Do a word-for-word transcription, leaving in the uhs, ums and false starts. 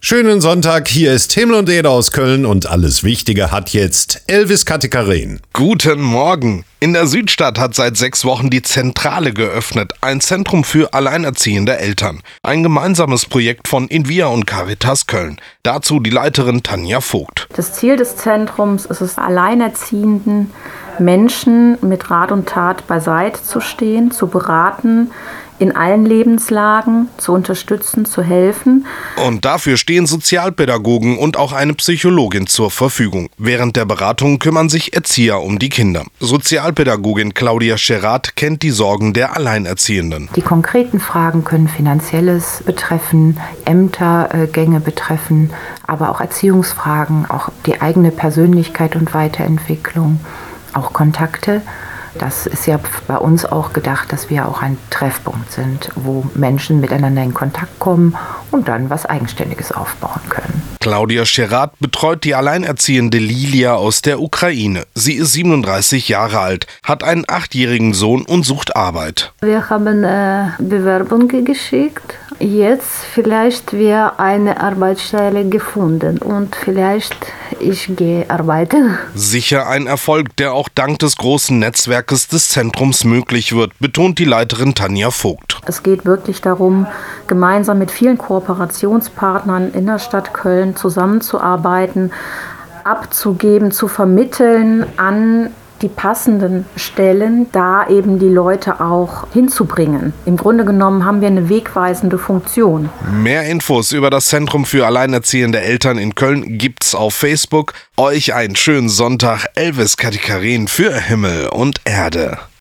Schönen Sonntag, hier ist Himmel und Erde aus Köln und alles Wichtige hat jetzt Elvis Katikarin. Guten Morgen. In der Südstadt hat seit sechs Wochen die Zentrale geöffnet, ein Zentrum für alleinerziehende Eltern. Ein gemeinsames Projekt von Invia und Caritas Köln. Dazu die Leiterin Tanja Vogt. Das Ziel des Zentrums ist es, alleinerziehenden Menschen mit Rat und Tat beiseite zu stehen, zu beraten, in allen Lebenslagen zu unterstützen, zu helfen. Und dafür stehen Sozialpädagogen und auch eine Psychologin zur Verfügung. Während der Beratung kümmern sich Erzieher um die Kinder. Sozialpädagogin Claudia Scherat kennt die Sorgen der Alleinerziehenden. Die konkreten Fragen können Finanzielles betreffen, Ämtergänge betreffen, aber auch Erziehungsfragen, auch die eigene Persönlichkeit und Weiterentwicklung, auch Kontakte. Das ist ja bei uns auch gedacht, dass wir auch ein Treffpunkt sind, wo Menschen miteinander in Kontakt kommen und dann was Eigenständiges aufbauen können. Claudia Scherat betreut die alleinerziehende Lilia aus der Ukraine. Sie ist siebenunddreißig Jahre alt, hat einen achtjährigen Sohn und sucht Arbeit. Wir haben äh, Bewerbungen geschickt. Jetzt vielleicht wir eine Arbeitsstelle gefunden und vielleicht ich gehe arbeiten. Sicher ein Erfolg, der auch dank des großen Netzwerkes des Zentrums möglich wird, betont die Leiterin Tanja Vogt. Es geht wirklich darum, gemeinsam mit vielen Kooperationspartnern in der Stadt Köln zusammenzuarbeiten, abzugeben, zu vermitteln an die passenden Stellen, da eben die Leute auch hinzubringen. Im Grunde genommen haben wir eine wegweisende Funktion. Mehr Infos über das Zentrum für alleinerziehende Eltern in Köln gibt's auf Facebook. Euch einen schönen Sonntag, Elvis Katikarin für Himmel und Erde.